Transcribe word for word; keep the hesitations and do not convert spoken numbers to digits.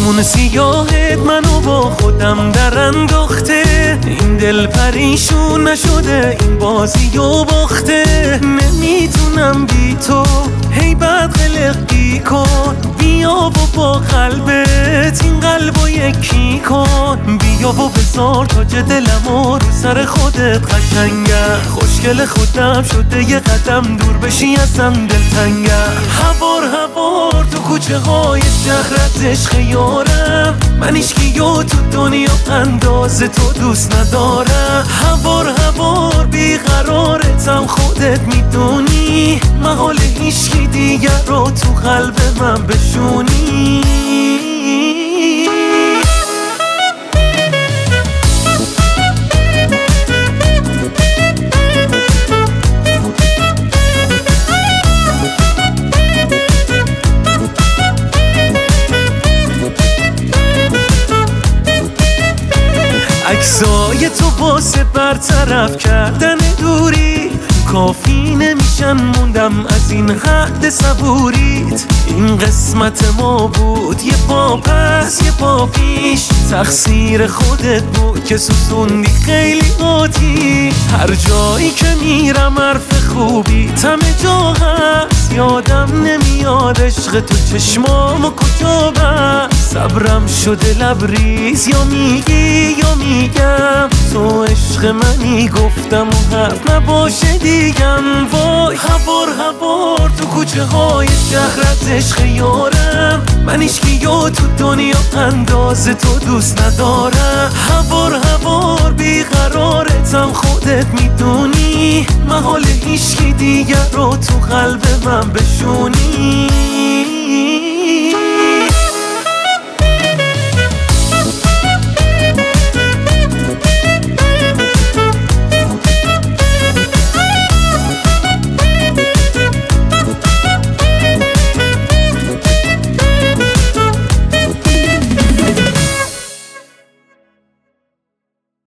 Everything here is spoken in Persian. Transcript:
چشمون سیاهت منو با خودم در انداخته، این دل پریشون نشده این بازی و باخته. نمیتونم بی تو هی بد قلقی کن، بیا و با قلبت این قلبو یکی کن. بیا و بذار تاج دلمو رو سر خودت قشنگه، خوشگل خودم شده یه قدم دور بشی ازم دلتنگه. هوار هوار تو کوچه های شهرت عشق یارم، من ایشکیو تو دنیا انداز تو دوست ندارم. هوار هوار بیقرارتم خودت میدونی، محال هیچکی دیگر رو تو قلب من بشونی. عکسای تو واسه برطرف کردن دوری کافی نمیشن، موندم از این حد صبوریت. این قسمت ما بود، یه پا پس یه پا پیش، تقصیر خودت بود که سوزوندی خیلی عادی. هر جایی که میرم حرف خوبی همه جا هست، یادم نمیاد عشق تو چشمامو کجا بست. صبرم شده لبریز، یا میگی یا میگم تو عشق منی، گفتم و حرف نباشه دیگم. وای هوار هوار تو کوچه های شهرت عشق یارم، من ایشکیو تو دنیا انداز تو دوست ندارم. هوار هوار بیقرارتم خودت میدونی، محال هیچکی دیگر رو تو قلب من بشونی.